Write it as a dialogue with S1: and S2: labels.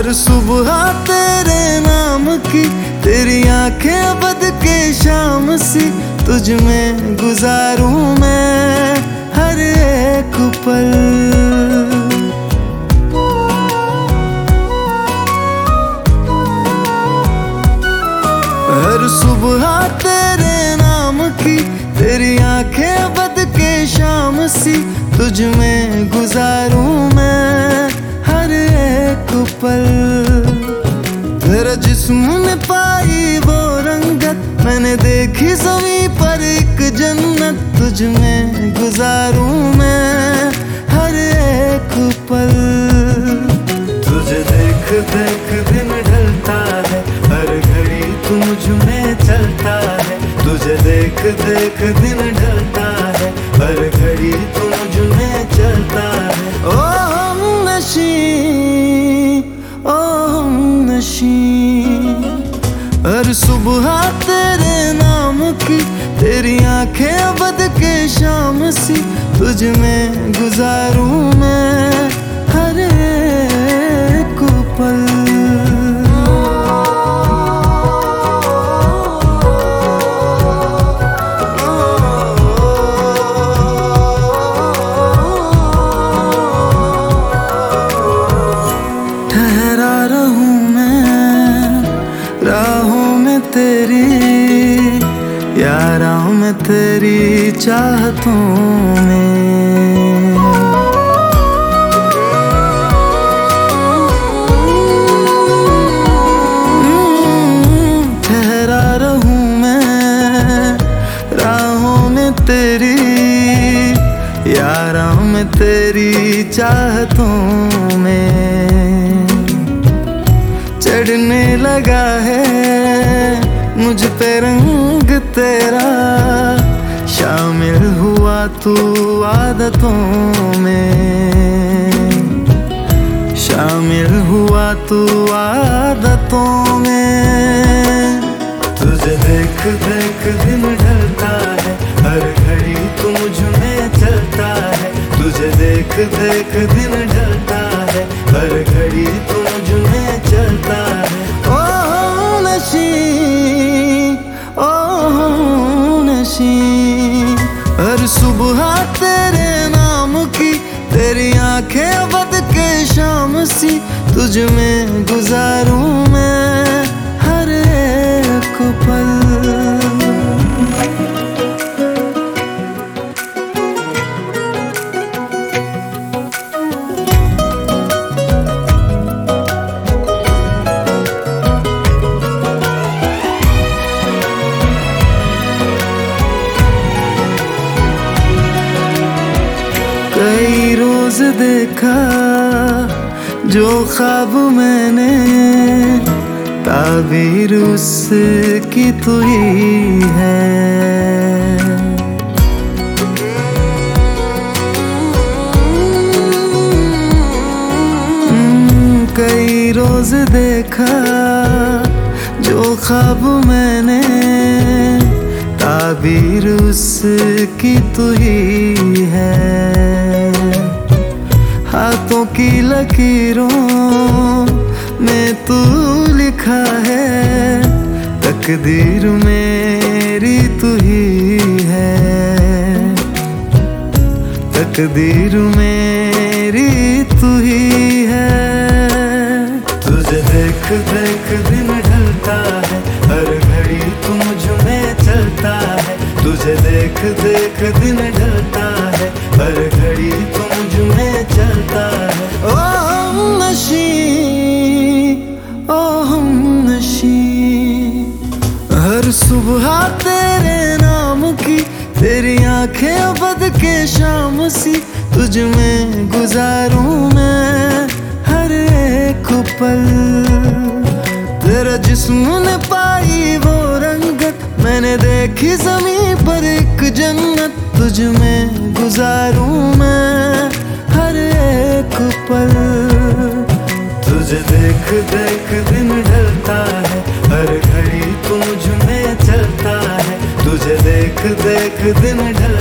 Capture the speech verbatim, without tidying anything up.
S1: हर सुबह तेरे नाम की, तेरी आंखें बद के शाम सी, तुझ में गुजारूं मैं हर एक पल। हर सुबह तेरे नाम की, तेरी आंखें बद के शाम सी, तुझ में गुजारूं मैं हर एक पल। तेरा जिस्म ने पाई वो रंगत, मैंने देखी ज़मीं पर एक जन्नत, तुझ में गुजारूं मैं हर एक पल। तुझे देख देख दिन ढलता है, हर घड़ी तू मुझ में चलता है। तुझे देख देख दिन ढलता है, हर घड़ी तू मुझ में चलता है। ओ हमनशी, ओ हमनशी, हर सुबह तेरे नाम की, तेरी आंखें बद के शाम सी, तुझ में गुजारूं मैं हर एक पल। ठहरा रहूं मैं राहों में तेरी, यारां में तेरी चाहतों में। ठहरा रहूं मैं राहों में तेरी, यारां में तेरी चाहतों में। चढ़ने लगा है मुझ पे रंग तेरा, शामिल हुआ तू आदतों में। शामिल हुआ तू आदतों में। तुझे देख देख दिन ढलता है, हर घड़ी तू मुझ में चलता है। तुझे देख देख दिन ढलता है, हर घड़ी तू मुझ में चलता है। ओ नशी, ओ नशी, हर सुबह तेरे नाम की, तेरी आंखें बद के शाम सी, तुझ में गुजारूं मैं हर एक पल। कई रोज देखा जो ख्वाब मैंने, ताबीर उसकी तू ही है। कई रोज देखा जो ख्वाब मैंने, ताबीर उसकी तू ही है। हाथों की लकीरों में तू लिखा है, तकदीर मेरी तू ही है। तकदीर मेरी तू ही है। तुझे देख देख दिन ढलता है, हर घड़ी तू मुझ में चलता है। तुझे देख देख दिन ढलता है, हर घड़ी तू मुझ में चलता है। ओ हमनशी, ओ हमनशी, हर सुबह तेरे नाम की, तेरी आंखें बद के शाम सी, तुझ में गुजारूं मैं हर एक पल। तेरा जिस्म ने पाई वो रंगत, मैंने देखी ज़मीं पर एक जन्नत, तुझ में गुजारूं मैं हर एक पल। तुझे देख देख दिन ढलता है, हर घड़ी तू मुझ में चलता है। तुझे देख देख दिन ढलता